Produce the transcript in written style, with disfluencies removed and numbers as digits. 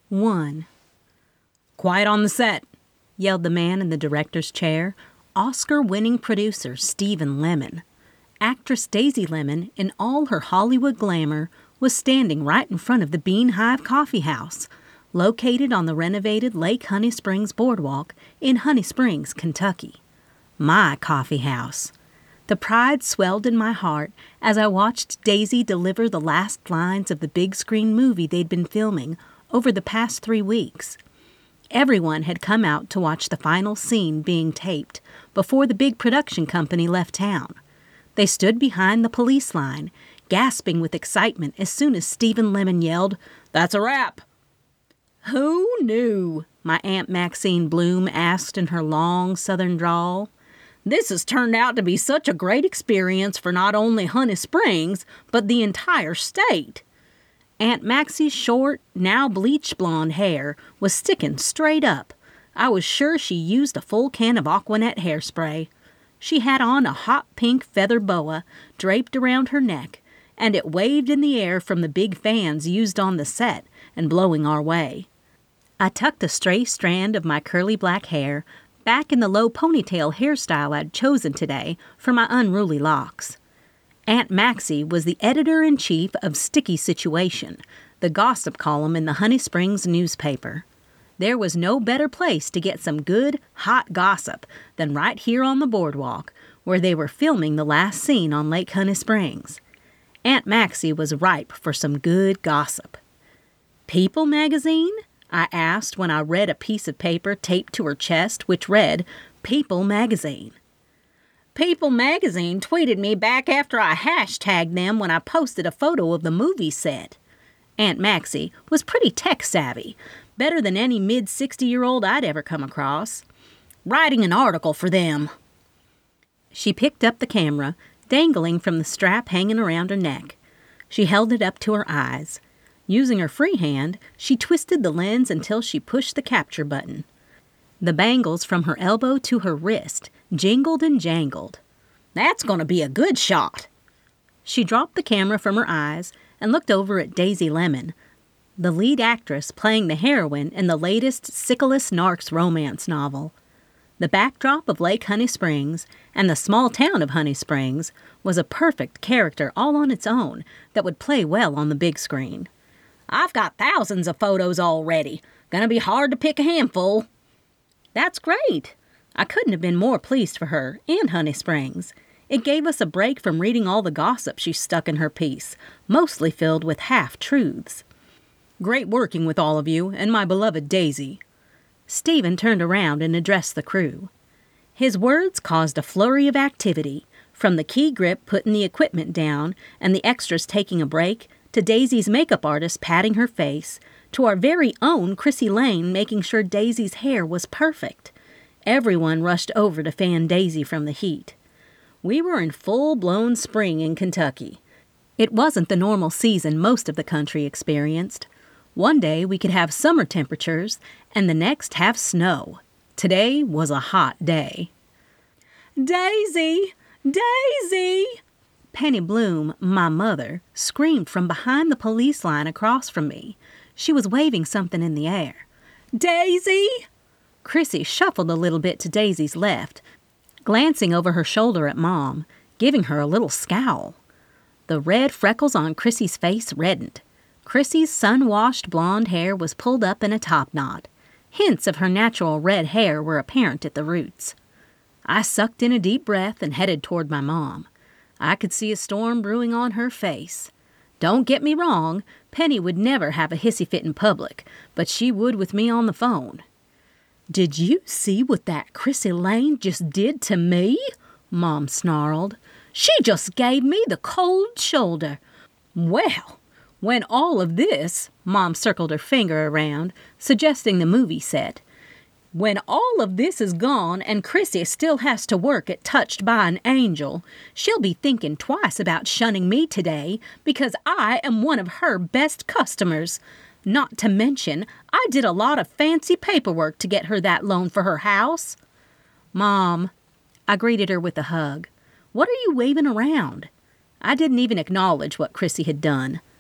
1. "Quiet on the set," yelled the man in the director's chair, Oscar-winning producer Stephen Lemon. Actress Daisy Lemon, in all her Hollywood glamour, was standing right in front of the Beehive Coffee House, located on the renovated Lake Honey Springs Boardwalk in Honey Springs, Kentucky. My coffee house. The pride swelled in my heart as I watched Daisy deliver the last lines of the big screen movie they'd been filming over the past 3 weeks. Everyone had come out to watch the final scene being taped before the big production company left town. They stood behind the police line, gasping with excitement as soon as Stephen Lemon yelled, "That's a wrap!" "Who knew?" my Aunt Maxine Bloom asked in her long southern drawl. "This has turned out to be such a great experience for not only Honey Springs, but the entire state." Aunt Maxie's short, now bleach blonde hair was sticking straight up. I was sure she used a full can of Aquanet hairspray. She had on a hot pink feather boa draped around her neck, and it waved in the air from the big fans used on the set and blowing our way. I tucked a stray strand of my curly black hair back in the low ponytail hairstyle I'd chosen today for my unruly locks. Aunt Maxie was the editor-in-chief of Sticky Situation, the gossip column in the Honey Springs newspaper. There was no better place to get some good, hot gossip than right here on the boardwalk, where they were filming the last scene on Lake Honey Springs. Aunt Maxie was ripe for some good gossip. "People magazine?" I asked when I read a piece of paper taped to her chest which read, "People magazine." "People magazine tweeted me back after I hashtagged them when I posted a photo of the movie set." Aunt Maxie was pretty tech-savvy, better than any mid-60-year-old I'd ever come across. "Writing an article for them." She picked up the camera, dangling from the strap hanging around her neck. She held it up to her eyes. Using her free hand, she twisted the lens until she pushed the capture button. The bangles from her elbow to her wrist jingled and jangled. "That's going to be a good shot." She dropped the camera from her eyes and looked over at Daisy Lemon, the lead actress playing the heroine in the latest Sickles Narks romance novel. The backdrop of Lake Honey Springs and the small town of Honey Springs was a perfect character all on its own that would play well on the big screen. "I've got thousands of photos already. Gonna be hard to pick a handful." "That's great." I couldn't have been more pleased for her and Honey Springs. It gave us a break from reading all the gossip she stuck in her piece, mostly filled with half-truths. "Great working with all of you and my beloved Daisy." Stephen turned around and addressed the crew. His words caused a flurry of activity, from the key grip putting the equipment down and the extras taking a break, to Daisy's makeup artist patting her face, to our very own Chrissy Lane making sure Daisy's hair was perfect. Everyone rushed over to fan Daisy from the heat. We were in full-blown spring in Kentucky. It wasn't the normal season most of the country experienced. One day we could have summer temperatures, and the next have snow. Today was a hot day. "Daisy! Daisy!" Penny Bloom, my mother, screamed from behind the police line across from me. She was waving something in the air. "Daisy!" Chrissy shuffled a little bit to Daisy's left, glancing over her shoulder at Mom, giving her a little scowl. The red freckles on Chrissy's face reddened. Chrissy's sun-washed blonde hair was pulled up in a top knot. Hints of her natural red hair were apparent at the roots. I sucked in a deep breath and headed toward my mom. I could see a storm brewing on her face. Don't get me wrong, Penny would never have a hissy fit in public, but she would with me on the phone. "Did you see what that Chrissy Lane just did to me?" Mom snarled. "She just gave me the cold shoulder." "Well, when all of this," Mom circled her finger around, suggesting the movie set, "when all of this is gone and Chrissy still has to work at Touched by an Angel, she'll be thinking twice about shunning me today because I am one of her best customers. Not to mention, I did a lot of fancy paperwork to get her that loan for her house." "Mom," I greeted her with a hug, "what are you waving around?" I didn't even acknowledge what Chrissy had done.